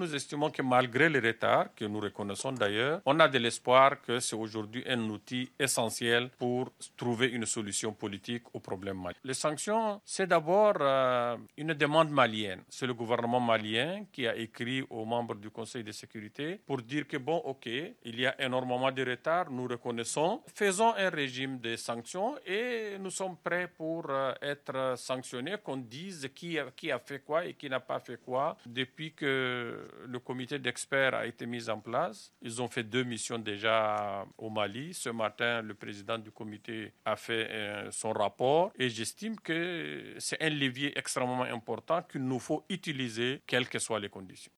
nous estimons que malgré les retards, que nous reconnaissons d'ailleurs, on a de l'espoir que c'est aujourd'hui un outil essentiel pour trouver une solution politique au problème malien. Les sanctions, c'est d'abord une demande malienne. C'est le gouvernement malien qui a écrit aux membres du Conseil de sécurité pour dire que bon, ok, il y a énormément de retard, nous reconnaissons, faisons un régime de sanctions et nous sommes prêts pour être sanctionnés, qu'on dise qui a fait quoi et qui n'a pas fait quoi. Depuis que le comité d'experts a été mis en place, ils ont fait 2 missions déjà au Mali. Ce matin, le président du comité a fait son rapport et j'estime que c'est un levier extrêmement important qu'il nous faut utiliser, quelles que soient les conditions.